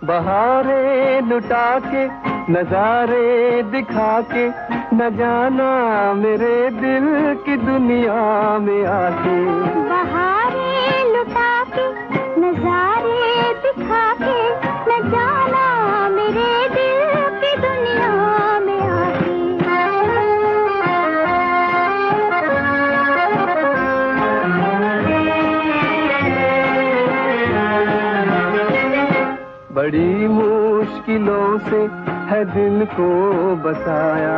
बहारें लुटा के नजारे दिखा के न जाना मेरे दिल की दुनिया में आके। बहारें लुटा के नजारे दिखा के न जाना मेरे दिल की दुनिया में आके। बड़ी मुश्किलों से है दिल को बसाया,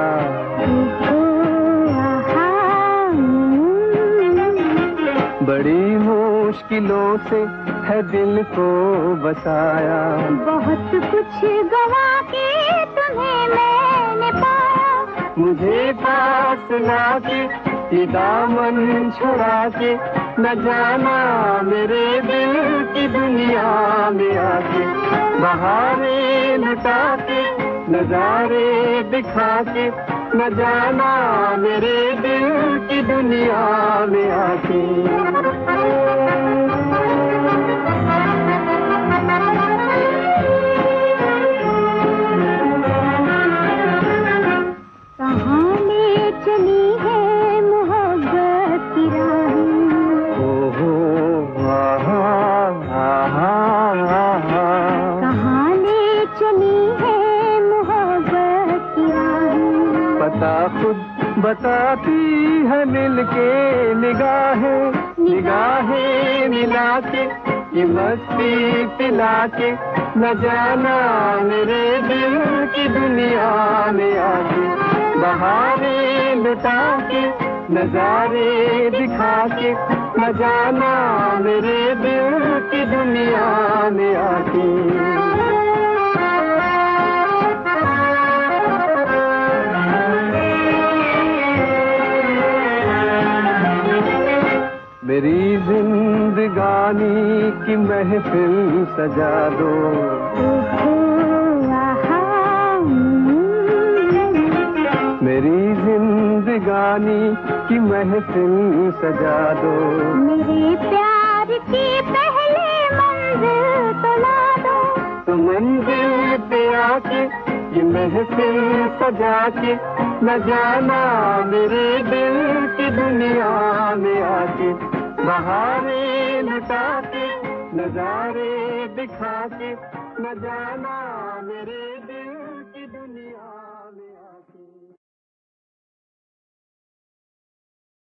बड़ी मुश्किलों से है दिल को बसाया। बहुत कुछ गवा के तुम्हें मैंने पाया, मुझे पास लाके ये दामन छुड़ा के न जाना मेरे दिल की दुनिया में आके। बहारें लुटा के नजारे दिखा के न जाना मेरे दिल की दुनिया में आके। कहाँ ले चली है मोहब्बत की राहें, ओहो आहा आहा, कहाँ ले चली है मोहब्बत की राहें। पता खुद बताती है मिलके निगाहें, निगाहें मिला के ये मस्ती पिला के न जाना मेरे दिल की दुनिया में आके। बहारें लुटा के नजारे दिखा के न जाना मेरे दिल की दुनिया में आके। मेरी जिंदगानी की महफिल सजा दो, मेरी जिंदगानी की महफिल सजा दो। मेरे प्यार की पहले मंजिल तो ला दो, तो मंजिल पे आके ये महफिल सजा के न जाना मेरे दिल की दुनिया में आके। बहारें लुटा के नजारे दिखा के न जाना मेरे